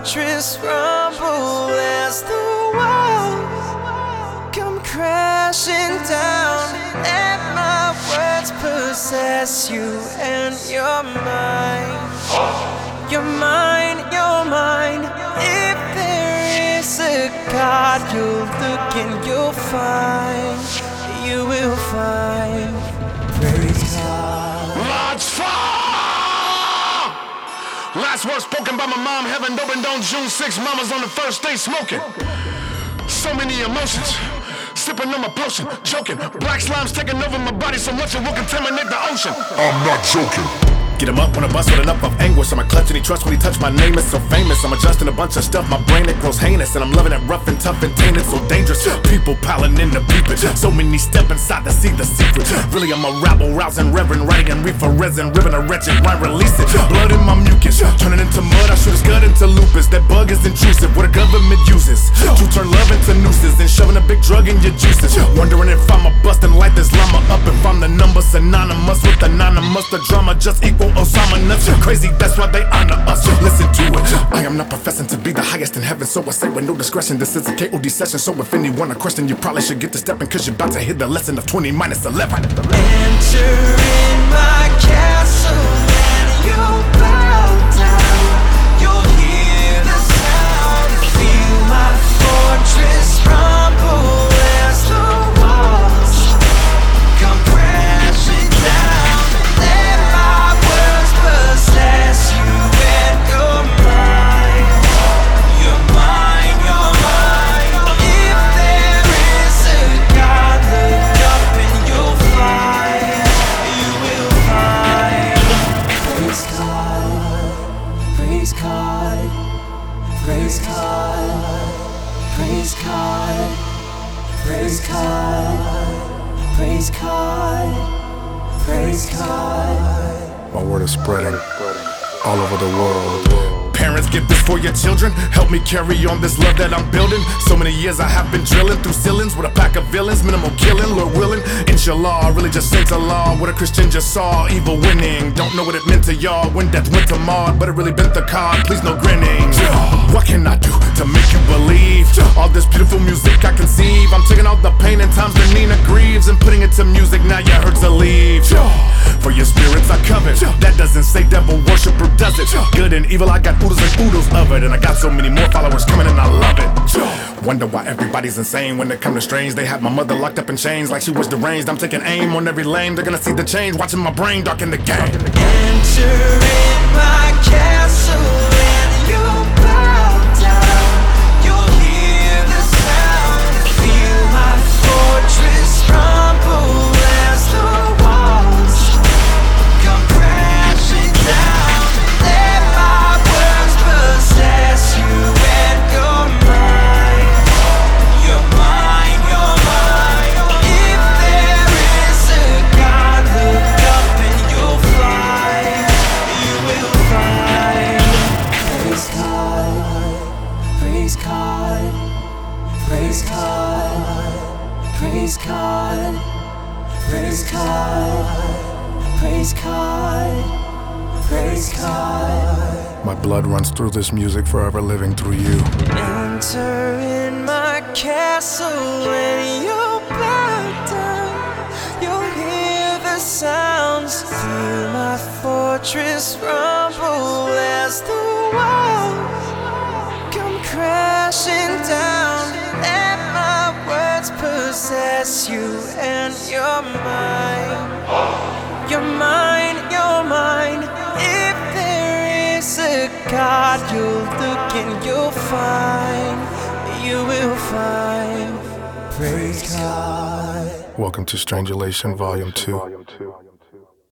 fortress rumble as the walls come crashing down. Let my words possess you and you're mine. You're mine, you're mine. If there is a God, you'll look and you'll find. You will find. Praise God. Large fire! Last words spoken by my mom. Heaven opened on June 6. Mama's on the first day smoking. So many emotions. Sipping on my potion, choking. Black slime's taking over my body so much it will contaminate the ocean. I'm not joking. Get him up when I bust with enough of anguish. I'm a clutch and he trusts when he touch my name. It's so famous. I'm adjusting a bunch of stuff. My brain it grows heinous. And I'm loving it rough and tough and tainted. So dangerous. People piling in the peeping. So many step inside to see the secret. Really I'm a rabble, rousing reverend. Writing and reefer resin. Ribbon a wretched rhyme, release it. Blood in my mucus. Turning into mud. I shoot his gut into lupus. That bug is intrusive. What a government uses. To turn love into nooses. And shoving a big drug in your juices. Wondering if I'm a bust and light this llama up. If I'm the number synonymous with anonymous. The drama just equal Osama nuts. Crazy, that's why they honor us. Listen to it. I am not professing to be the highest in heaven, so I say with no discretion. This is a KOD session, so if anyone a question, you probably should get to stepping, cause you're about to hit the lesson of 20 minus 11. Enter in my castle and you'll bow down. You'll hear the sound, feel my fortress rumble as the walls come crashing down. Let my words possess you and you're mine. You're mine, you're mine. If there is a God, look up and you'll find. You will find. Praise God, praise God, praise God, praise God, praise God, praise God, praise God. My word is spreading all over the world. Parents, get this for your children. Help me carry on this love that I'm building. So many years I have been drilling through ceilings with a pack of villains, minimal killing, Lord willing. Inshallah, really just saints Allah. What a Christian just saw, evil winning. Don't know what it meant to y'all when death went to Maud, but it really bent the card. Please no grinning. What can I do to make you believe? All this beautiful music I conceive. I'm taking all the pain and times that Nina grieves and putting it to music. Now you hurt to leave. For your spirits I covet. That doesn't say devil worshiper, does it? Good and evil, I got oodles and oodles of it. And I got so many more followers coming and I love it. Wonder why everybody's insane when it comes to strange. They have my mother locked up in chains like she was deranged. I'm taking aim on every lane. They're gonna see the change, watching my brain darken the game. Enter in my castle and you'll bow down. You'll hear the sound, feel my fortress rumble as the walls come crashing down. Let my words possess you and you're mine. You're mine, you're mine. If there is a God, look up and you'll find. You will find. Praise God, praise God, praise God, praise God, praise God, praise God, praise God. My blood runs through this music, forever living through you. Enter in my castle and you'll bow down. You'll hear the sounds, feel my fortress rumble as the walls come crashing down. Let my words possess you and you're mine. You're mine, you're mine. If there is a God, you'll look and you'll find. You will find. Praise God. Welcome to Strangulation Volume 2.